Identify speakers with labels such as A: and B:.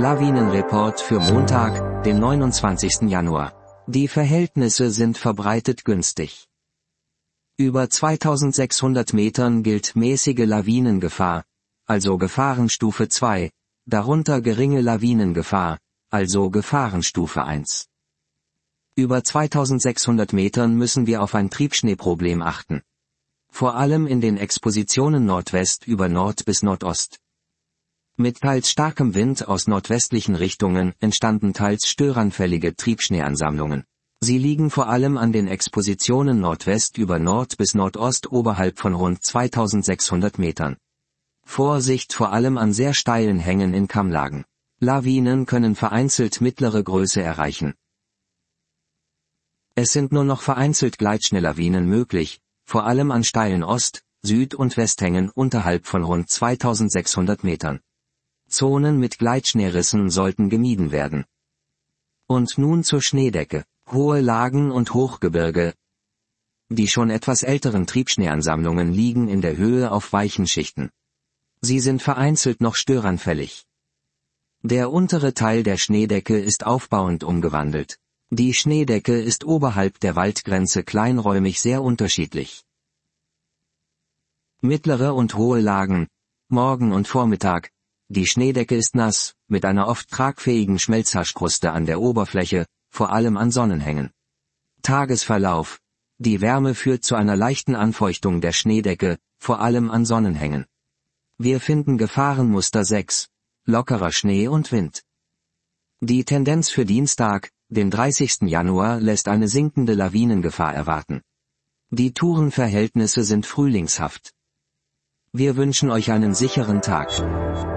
A: Lawinenreport für Montag, den 29. Januar. Die Verhältnisse sind verbreitet günstig. Über 2600 Metern gilt mäßige Lawinengefahr, also Gefahrenstufe 2, darunter geringe Lawinengefahr, also Gefahrenstufe 1. Über 2600 Metern müssen wir auf ein Triebschneeproblem achten. Vor allem in den Expositionen Nordwest über Nord bis Nordost. Mit teils starkem Wind aus nordwestlichen Richtungen entstanden teils störanfällige Triebschneeansammlungen. Sie liegen vor allem an den Expositionen Nordwest über Nord bis Nordost oberhalb von rund 2600 Metern. Vorsicht vor allem an sehr steilen Hängen in Kammlagen. Lawinen können vereinzelt mittlere Größe erreichen. Es sind nur noch vereinzelt Gleitschneelawinen möglich, vor allem an steilen Ost-, Süd- und Westhängen unterhalb von rund 2600 Metern. Zonen mit Gleitschneerissen sollten gemieden werden. Und nun zur Schneedecke, hohe Lagen und Hochgebirge. Die schon etwas älteren Triebschneeansammlungen liegen in der Höhe auf weichen Schichten. Sie sind vereinzelt noch störanfällig. Der untere Teil der Schneedecke ist aufbauend umgewandelt. Die Schneedecke ist oberhalb der Waldgrenze kleinräumig sehr unterschiedlich. Mittlere und hohe Lagen, Morgen und Vormittag. Die Schneedecke ist nass, mit einer oft tragfähigen Schmelzhaschkruste an der Oberfläche, vor allem an Sonnenhängen. Tagesverlauf. Die Wärme führt zu einer leichten Anfeuchtung der Schneedecke, vor allem an Sonnenhängen. Wir finden Gefahrenmuster 6, lockerer Schnee und Wind. Die Tendenz für Dienstag, den 30. Januar, lässt eine sinkende Lawinengefahr erwarten. Die Tourenverhältnisse sind frühlingshaft. Wir wünschen euch einen sicheren Tag.